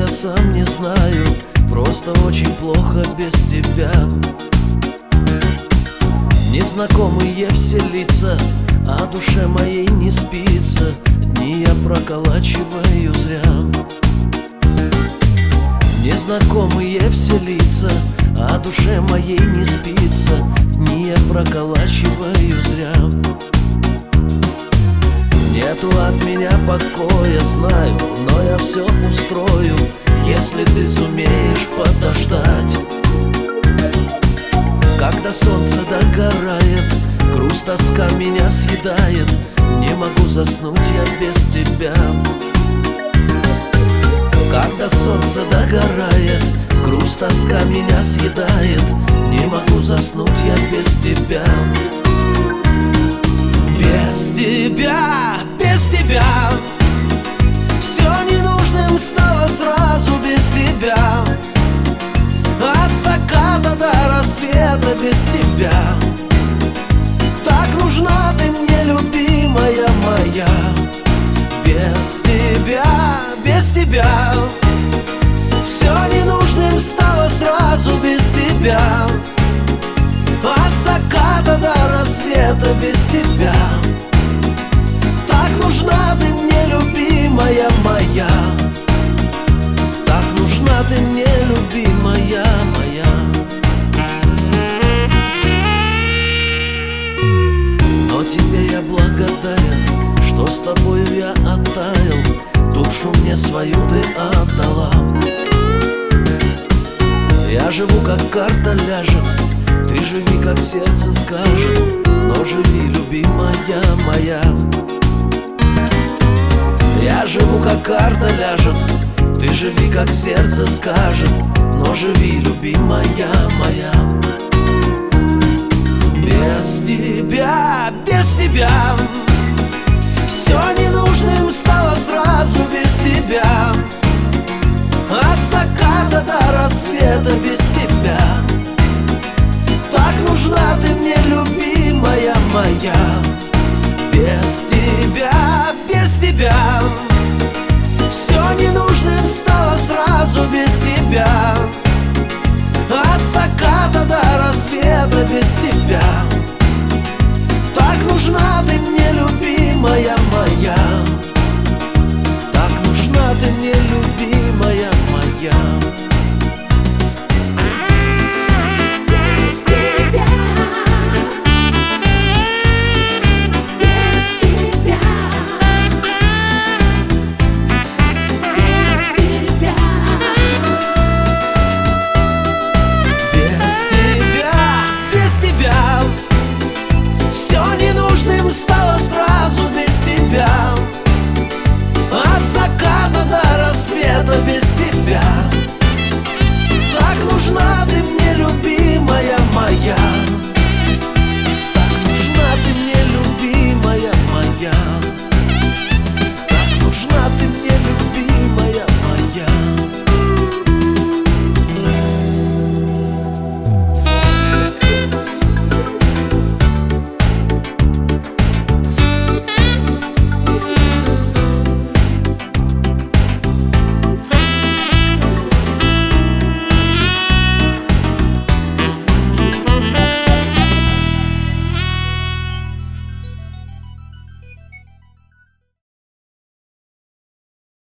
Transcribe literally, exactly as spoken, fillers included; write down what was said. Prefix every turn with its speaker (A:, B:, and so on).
A: я сам не знаю, просто очень плохо без тебя. Незнакомые все лица, а душе моей не спится, дни я проколачиваю зря. Незнакомые все лица, а душе моей не спится, дни я проколачиваю зря. Нету от меня покоя, знаю, но я все устрою, если ты сумеешь подождать. Когда солнце догорает, грусть, тоска меня съедает, не могу заснуть я без тебя. Когда солнце догорает, грусть, тоска меня съедает, не могу заснуть я без тебя. Без тебя, без тебя все ненужным стало сразу без тебя. От заката до рассвета без тебя. Так нужна ты мне, любимая моя. Без тебя, без тебя все ненужным стало сразу без тебя. От заката до рассвета без тебя. Так нужна ты мне, любимая моя. Так нужна ты мне, любимая моя. Но тебе я благодарен, что с тобою я оттаял, душу мне свою ты отдала. Я живу, как карта ляжет, ты живи, как сердце скажет, но живи, любимая моя. Я живу, как карта ляжет, ты живи, как сердце скажет, но живи, любимая моя. Без тебя, без тебя все ненужным стало сразу без тебя. От заката до рассвета без тебя. Так нужна ты мне, любимая моя. Без тебя, без тебя все ненужным стало сразу без тебя. От заката до рассвета без тебя. Так нужна ты мне,